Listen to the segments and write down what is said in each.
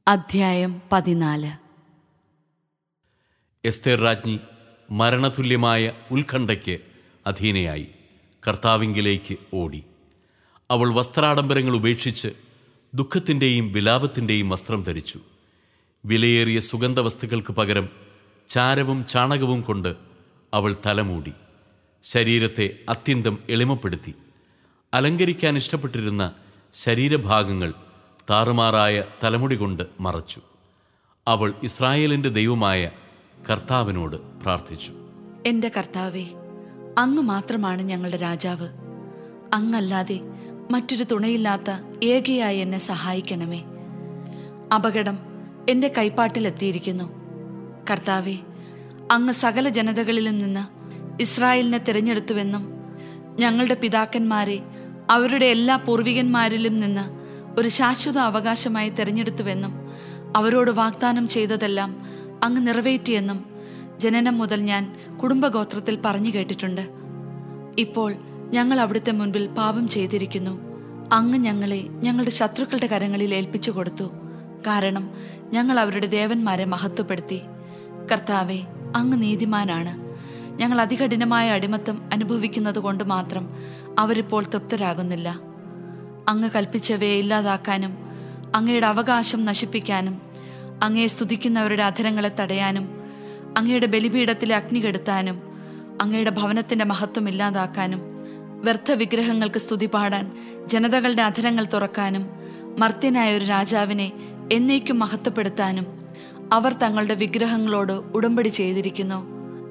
അധ്യായം 14. എസ്തേർ രാജ്ഞി മരണതുല്യമായ ഉത്കണ്ഠയ്ക്ക് അധീനയായി കർത്താവിങ്കിലേക്ക് ഓടി. അവൾ വസ്ത്രാഡംബരങ്ങൾ ഉപേക്ഷിച്ച് ദുഃഖത്തിൻ്റെയും വിലാപത്തിൻ്റെയും വസ്ത്രം ധരിച്ചു. വിലയേറിയ സുഗന്ധവസ്തുക്കൾക്ക് പകരം ചാരവും ചാണകവും കൊണ്ട് അവൾ തലമൂടി. ശരീരത്തെ അത്യന്തം എളിമപ്പെടുത്തി. അലങ്കരിക്കാൻ ഇഷ്ടപ്പെട്ടിരുന്ന ശരീരഭാഗങ്ങൾ താറുമാറായ തലമുടി കൊണ്ട് മറച്ചു. അവൾ ഇസ്രായേലിൻ്റെ ദൈവമായ കർത്താവിനോട് പ്രാർത്ഥിച്ചു. എൻ്റെ കർത്താവേ, അങ്ങ് മാത്രമാണ് ഞങ്ങളുടെ രാജാവ്. അങ്ങല്ലാതെ മറ്റൊരു തുണയില്ലാത്ത ഏകയായി എന്നെ സഹായിക്കണമേ. അപകടം എൻ്റെ കൈപ്പാട്ടിലെത്തിയിരിക്കുന്നു. കർത്താവേ, അങ്ങ് സകല ജനതകളിലും നിന്ന് ഇസ്രായേലിനെ തിരഞ്ഞെടുത്തുവെന്നും ഞങ്ങളുടെ പിതാക്കന്മാരെ അവരുടെ എല്ലാ പൂർവികന്മാരിലും നിന്ന് ഒരു ശാശ്വത അവകാശമായി തിരഞ്ഞെടുത്തുവെന്നും അവരോട് വാഗ്ദാനം ചെയ്തതെല്ലാം അങ്ങ് നിറവേറ്റിയെന്നും ജനനം മുതൽ ഞാൻ കുടുംബഗോത്രത്തിൽ പറഞ്ഞു കേട്ടിട്ടുണ്ട്. ഇപ്പോൾ ഞങ്ങൾ അവിടുത്തെ മുൻപിൽ പാപം ചെയ്തിരിക്കുന്നു. അങ്ങ് ഞങ്ങളെ ഞങ്ങളുടെ ശത്രുക്കളുടെ കരങ്ങളിൽ ഏൽപ്പിച്ചു കൊടുത്തു. കാരണം ഞങ്ങൾ അവരുടെ ദേവന്മാരെ മഹത്വപ്പെടുത്തി. കർത്താവെ, അങ്ങ് നീതിമാനാണ്. ഞങ്ങൾ അതികഠിനമായ അടിമത്തം അനുഭവിക്കുന്നത് കൊണ്ട് മാത്രം അവരിപ്പോൾ തൃപ്തരാകുന്നില്ല. അങ്ങ് കൽപ്പിച്ചവയെ ഇല്ലാതാക്കാനും അങ്ങയുടെ അവകാശം നശിപ്പിക്കാനും അങ്ങയെ സ്തുതിക്കുന്നവരുടെ അധരങ്ങളെ തടയാനും അങ്ങയുടെ ബലിപീഠത്തിലെ അഗ്നി കെടുത്താനും അങ്ങയുടെ ഭവനത്തിന്റെ മഹത്വം ഇല്ലാതാക്കാനും വ്യർത്ഥ വിഗ്രഹങ്ങൾക്ക് സ്തുതി പാടാൻ ജനതകളുടെ അധരങ്ങൾ തുറക്കാനും മർത്യനായ ഒരു രാജാവിനെ എന്നേക്കും മഹത്വപ്പെടുത്താനും അവർ തങ്ങളുടെ വിഗ്രഹങ്ങളോട് ഉടമ്പടി ചെയ്തിരിക്കുന്നു.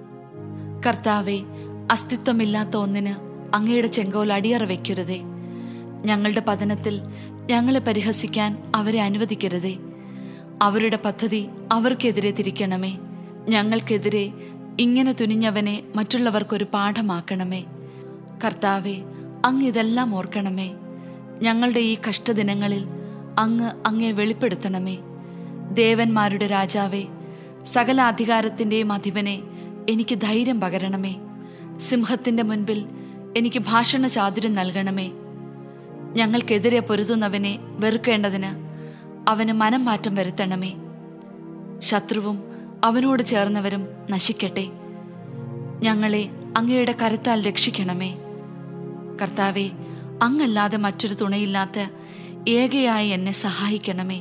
കർത്താവെ, അസ്തിത്വമില്ലാത്ത ഒന്നിന് അങ്ങയുടെ ചെങ്കോൽ അടിയറ വയ്ക്കരുതേ. ഞങ്ങളുടെ പതനത്തിൽ ഞങ്ങളെ പരിഹസിക്കാൻ അവരെ അനുവദിക്കരുതേ. അവരുടെ പദ്ധതി അവർക്കെതിരെ തിരിക്കണമേ. ഞങ്ങൾക്കെതിരെ ഇങ്ങനെ തുനിഞ്ഞവനെ മറ്റുള്ളവർക്കൊരു പാഠമാക്കണമേ. കർത്താവെ, അങ്ങ് ഇതെല്ലാം ഓർക്കണമേ. ഞങ്ങളുടെ ഈ കഷ്ടദിനങ്ങളിൽ അങ്ങ് അങ്ങയെ വെളിപ്പെടുത്തണമേ. ദേവന്മാരുടെ രാജാവേ, സകല അധികാരത്തിൻ്റെയും അധിപനെ, എനിക്ക് ധൈര്യം പകരണമേ. സിംഹത്തിൻ്റെ മുൻപിൽ എനിക്ക് ഭാഷണ ചാതുര്യം നൽകണമേ. ഞങ്ങൾക്കെതിരെ പൊരുതുന്നവനെ വെറുക്കേണ്ടതിന് അവന് മനം മാറ്റം വരുത്തണമേ. ശത്രുവും അവനോട് ചേർന്നവരും നശിക്കട്ടെ. ഞങ്ങളെ അങ്ങയുടെ കരത്താൽ രക്ഷിക്കണമേ. കർത്താവെ, അങ്ങല്ലാതെ മറ്റൊരു തുണയില്ലാത്ത ഏകയായി എന്നെ സഹായിക്കണമേ.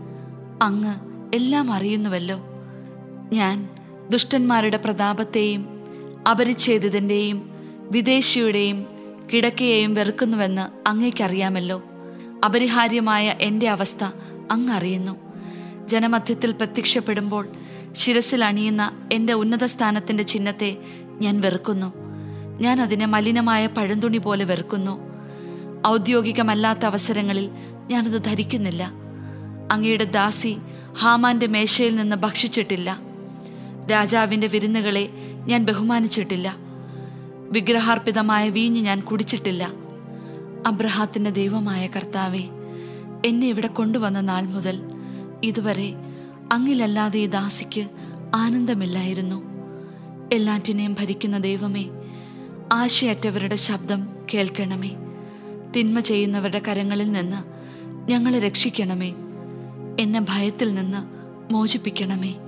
അങ്ങ് എല്ലാം അറിയുന്നുവല്ലോ. ഞാൻ ദുഷ്ടന്മാരുടെ പ്രതാപത്തെയും അപരിച്ഛേദിതന്റെയും വിദേശിയുടെയും കിടക്കയെയും വെറുക്കുന്നുവെന്ന് അങ്ങേക്കറിയാമല്ലോ. അപരിഹാര്യമായ എൻ്റെ അവസ്ഥ അങ്ങ് അറിയുന്നു. ജനമധ്യത്തിൽ പ്രത്യക്ഷപ്പെടുമ്പോൾ ശിരസിൽ അണിയുന്ന എൻ്റെ ഉന്നത സ്ഥാനത്തിൻ്റെ ചിഹ്നത്തെ ഞാൻ വെറുക്കുന്നു. ഞാൻ അതിനെ മലിനമായ പഴന്തുണി പോലെ വെറുക്കുന്നു. ഔദ്യോഗികമല്ലാത്ത അവസരങ്ങളിൽ ഞാനത് ധരിക്കുന്നില്ല. അങ്ങയുടെ ദാസി ഹാമാന്റെ മേശയിൽ നിന്ന് ഭക്ഷിച്ചിട്ടില്ല. രാജാവിൻ്റെ വിരുന്നുകളെ ഞാൻ ബഹുമാനിച്ചിട്ടില്ല. വിഗ്രഹാർപ്പിതമായ വീഞ്ഞ് ഞാൻ കുടിച്ചിട്ടില്ല. അബ്രഹാത്തിന്റെ ദൈവമായ കർത്താവെ, എന്നെ ഇവിടെ കൊണ്ടുവന്ന നാൾ മുതൽ ഇതുവരെ അങ്ങിലല്ലാതെ ഈ ദാസിക്ക് ആനന്ദമില്ലായിരുന്നു. എല്ലാറ്റിനെയും ഭരിക്കുന്ന ദൈവമേ, ആശയറ്റവരുടെ ശബ്ദം കേൾക്കണമേ. തിന്മ ചെയ്യുന്നവരുടെ കരങ്ങളിൽ നിന്ന് ഞങ്ങളെ രക്ഷിക്കണമേ. എന്നെ ഭയത്തിൽ നിന്ന് മോചിപ്പിക്കണമേ.